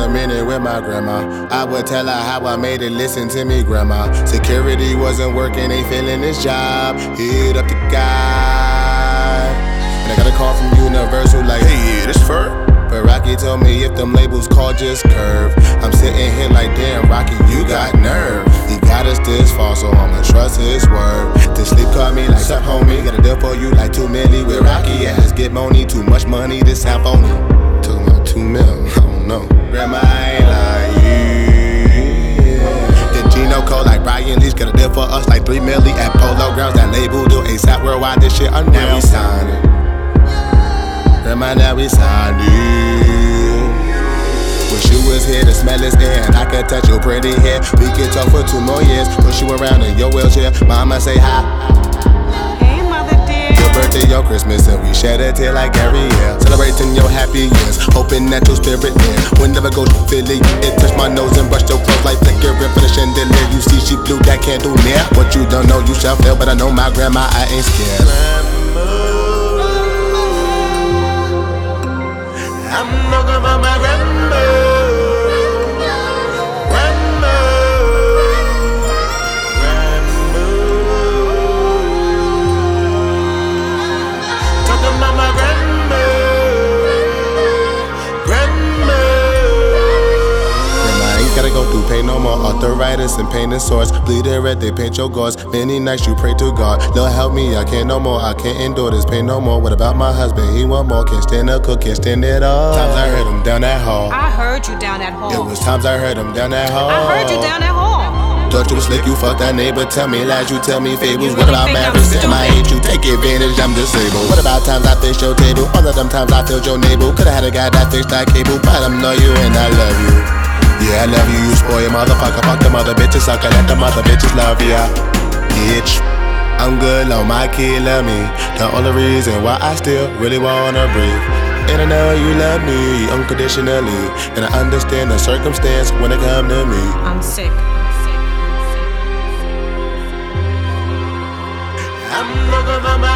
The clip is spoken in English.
a minute with my grandma. I would tell her how I made it, listen to me, grandma. Security wasn't working, ain't feeling this job. Hit up the guy, and I got a call from Universal like, hey, this fur? But Rocky told me if them labels call, just curve. I'm sitting here like, damn, Rocky, you got nerve. He got us this far, so I'ma trust his word. This sleep called me like, sup, homie? Got a deal for you like 2 milli with Rocky ass. Get money, too much money, this sound phony. Talking about 2 mil, I don't know. Grandma, I ain't lying. The Gino code like Brian Leach. Got a deal for us like 3 milli at Polo Grounds. That label do ASAP worldwide, this shit unreal. Now we signing. Grandma, now we signed it. Wish you was here to smell this air, and I could touch your pretty hair. We could talk for 2 more years. Push you around in your wheelchair. Mama say hi. Hey, mother dear. Your birthday, your Christmas, and we shed a tear like every year. Celebrating your happy years, hoping that your spirit near. Whenever go to Philly, it touched my nose and brushed your clothes like flickering for the chandelier. You see, she blew that candle near. What you don't know, you shall feel, but I know my grandma, I ain't scared. I'm talking about my grandma. Grandma. Grandma. Talking about my grandma. Grandma. Grandma ain't gotta go through pain no more. Arthritis and pain and sores. Bleeding red, they paint your gauze. Many nights you pray to God. Lord help me, I can't no more. I can't endure this pain no more. What about my husband? He want more. Can't stand up, cook, can't stand it all. Times I heard him down that hall. I heard you down that hall. It was times I heard him down that hall. I heard you down that hall. Thought you was slick, you fucked that neighbor. Tell me lies, you tell me fables. You What really about think I'm marriage? At my stupid? age, you take advantage, I'm disabled. What about times I fixed your table? All of them times I filled your navel. Could've had a guy that fixed that cable, but I'm know you and I love you. Yeah, I love you, you spoil motherfucker. Fuck the mother bitches, sucker, let the mother bitches love ya. Bitch, I'm good, long my kid love me. The only reason why I still really wanna breathe. And I know you love me unconditionally, and I understand the circumstance when it come to me. I'm sick. I'm talking about my